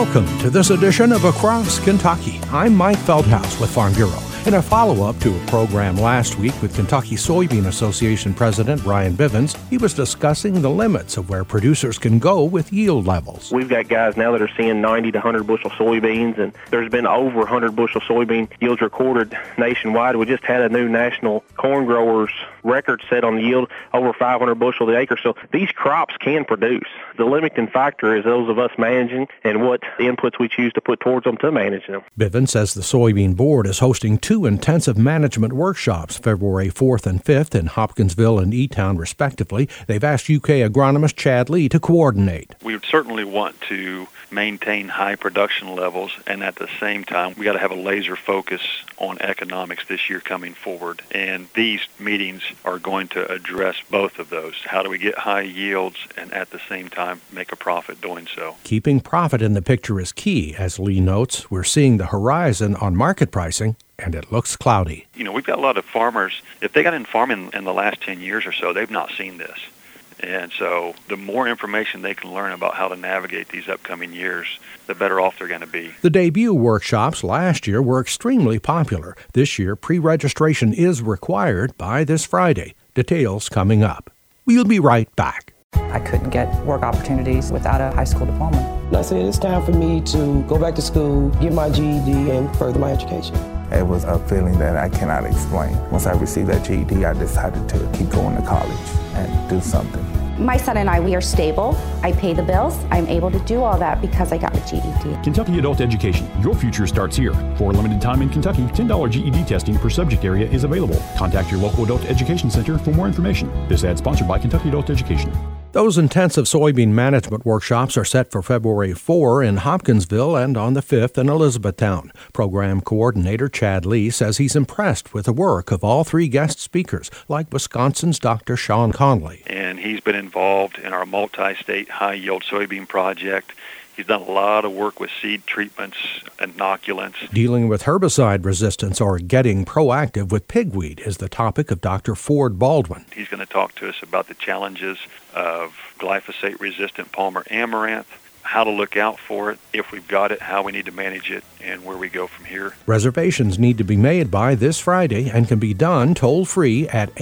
Welcome to this edition of Across Kentucky. I'm Mike Feldhaus with Farm Bureau. In a follow-up to a program last week with Kentucky Soybean Association President Brian Bivens, he was discussing the limits of where producers can go with yield levels. We've got guys now that are seeing 90 to 100 bushel soybeans, and there's been over 100 bushel soybean yields recorded nationwide. We just had a new national corn growers record set on the yield, over 500 bushel the acre. So these crops can produce. The limiting factor is those of us managing and what inputs we choose to put towards them to manage them. Bivens says the Soybean Board is hosting two intensive management workshops, February 4th and 5th in Hopkinsville and E-Town, respectively. They've asked UK agronomist Chad Lee to coordinate. We certainly want to maintain high production levels, and at the same time, we got to have a laser focus on economics this year coming forward. And these meetings are going to address both of those. How do we get high yields and at the same time make a profit doing so? Keeping profit in the picture is key. As Lee notes, we're seeing the horizon on market pricing, and it looks cloudy. You know, we've got a lot of farmers, if they got in farming in the last 10 years or so, they've not seen this. And so the more information they can learn about how to navigate these upcoming years, the better off they're going to be. The debut workshops last year were extremely popular. This year, pre-registration is required by this Friday. Details coming up. We'll be right back. I couldn't get work opportunities without a high school diploma. I said it's time for me to go back to school, get my GED, and further my education. It was a feeling that I cannot explain. Once I received that GED, I decided to keep going to college and do something. My son and I, we are stable. I pay the bills. I'm able to do all that because I got a GED. Kentucky Adult Education. Your future starts here. For a limited time in Kentucky, $10 GED testing per subject area is available. Contact your local adult education center for more information. This ad sponsored by Kentucky Adult Education. Those intensive soybean management workshops are set for February 4 in Hopkinsville and on the 5th in Elizabethtown. Program coordinator Chad Lee says he's impressed with the work of all three guest speakers, like Wisconsin's Dr. Sean Conley. And he's been involved in our multi-state high-yield soybean project. He's done a lot of work with seed treatments, inoculants. Dealing with herbicide resistance or getting proactive with pigweed is the topic of Dr. Ford Baldwin. He's going to talk to us about the challenges of glyphosate-resistant Palmer amaranth, how to look out for it, if we've got it, how we need to manage it, and where we go from here. Reservations need to be made by this Friday and can be done toll-free at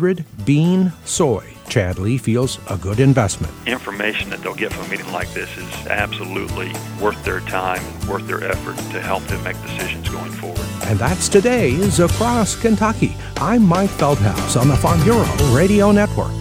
800-BEAN-SOY. Chad Lee feels a good investment. Information that they'll get from a meeting like this is absolutely worth their time, worth their effort to help them make decisions going forward. And that's today's Across Kentucky. I'm Mike Feldhaus on the Farm Bureau Radio Network.